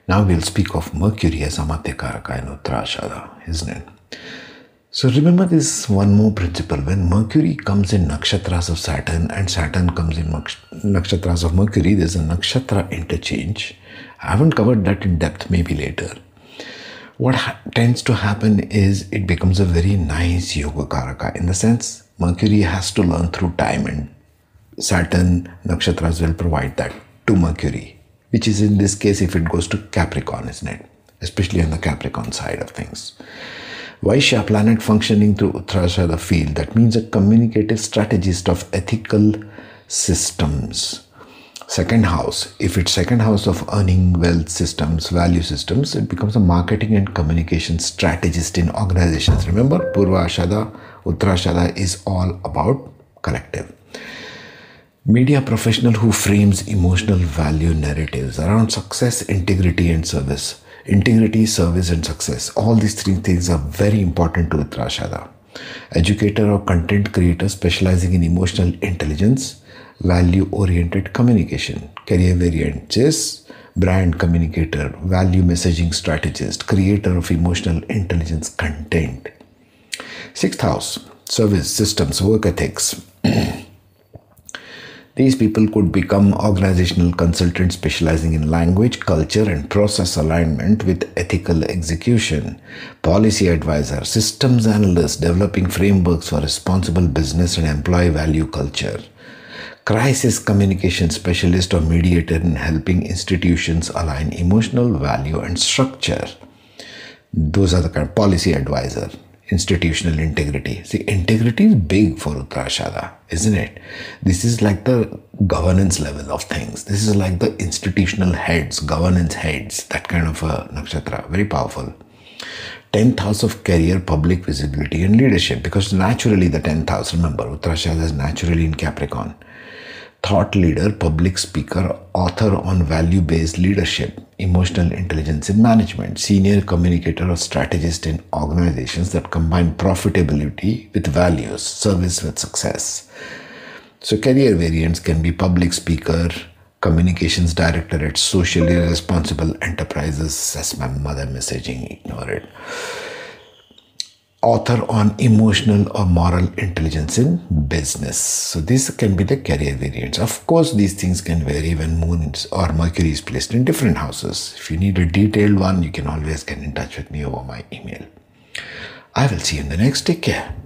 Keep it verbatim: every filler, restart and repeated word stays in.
Now we'll speak of Mercury as Amatya Karaka in Uttarashada, isn't it? So remember this one more principle. When Mercury comes in nakshatras of Saturn and Saturn comes in nakshatras of Mercury, there's a nakshatra interchange. I haven't covered that in depth, maybe later. What ha- tends to happen is it becomes a very nice yoga karaka, in the sense Mercury has to learn through time, and Saturn nakshatras will provide that to Mercury, which is in this case if it goes to Capricorn, isn't it? Especially on the Capricorn side of things. Vaishya planet functioning through Uttarashada field, that means a communicative strategist of ethical systems. Second house, if it's second house of earning, wealth systems, value systems, it becomes a marketing and communication strategist in organizations. Remember, Purva Ashada, Uttarashada is all about collective. Media professional who frames emotional value narratives around success, integrity and service. Integrity, service and success. All these three things are very important to Uttarashada. Educator or content creator specializing in emotional intelligence, value-oriented communication. Career variant is brand communicator, value messaging strategist, creator of emotional intelligence content. Sixth house, service, systems, work ethics. These people could become organizational consultants specializing in language, culture, and process alignment with ethical execution. Policy advisor, systems analyst developing frameworks for responsible business and employee value culture. Crisis communication specialist or mediator in helping institutions align emotional value and structure. Those are the kind of policy advisor. Institutional integrity. See, integrity is big for Uttarashada, isn't it? This is like the governance level of things. This is like the institutional heads, governance heads, that kind of a nakshatra. Very powerful. tenth house of career, public visibility and leadership. Because naturally the tenth house, remember, Uttarashada is naturally in Capricorn. Thought leader, public speaker, author on value-based leadership, emotional intelligence in management, senior communicator or strategist in organizations that combine profitability with values, service with success. So career variants can be public speaker, communications director at socially responsible enterprises. That's my mother messaging, ignore it. Author on emotional or moral intelligence in business. So these can be the career variants. Of course, these things can vary when Moon or Mercury is placed in different houses. If you need a detailed one, you can always get in touch with me over my email. I will see you in the next. Take care.